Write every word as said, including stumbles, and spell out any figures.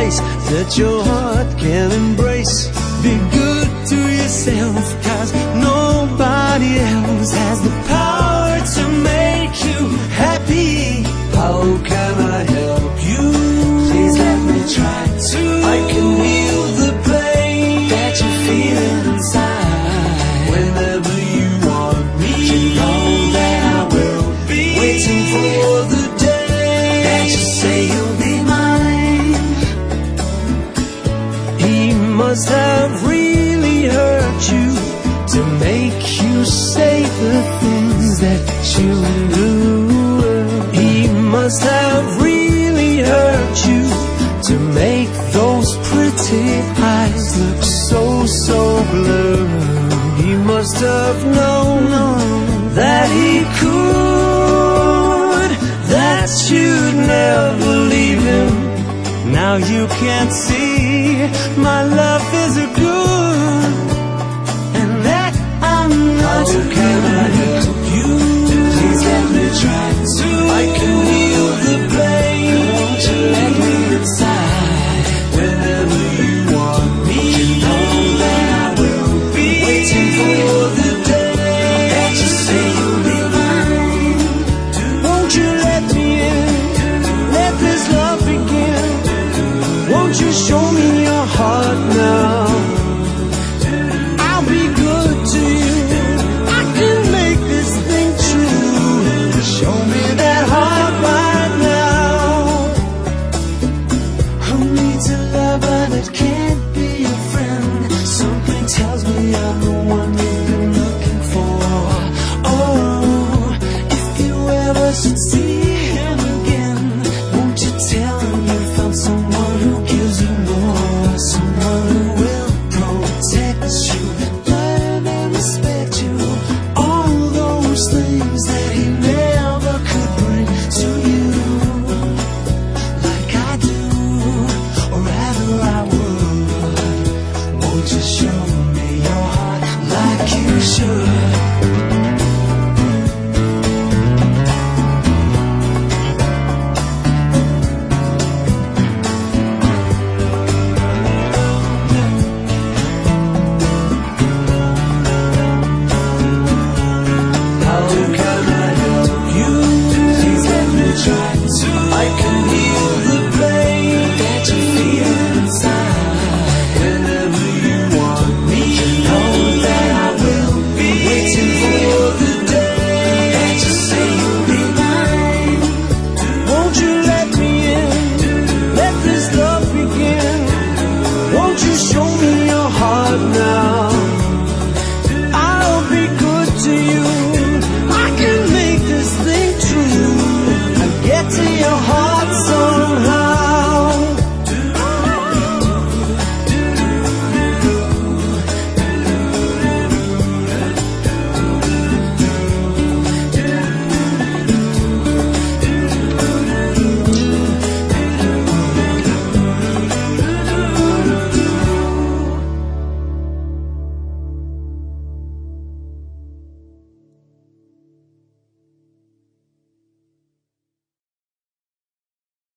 place that your heart can embrace. Be good to yourself, cause nobody else has the power to make you happy. How can I help you? Please let me try to. I can heal the pain that you feel inside. Whenever you want me, you know that I will be waiting for the day that you say you'll be mine. He must have really hurt you to make you say the things that you do. He must have really hurt you to make those pretty eyes look so, so blurred. He must have known that he could, that you'd never leave him. Now you can't see my love is a good, and that I'm not. How can I help you? Please let me try to. I can heal the pain. Won't you let me inside? Whenever you want me, you know that I will be waiting for the day that you say you'll be mine. Won't you let me in? Let this love begin. Won't you show me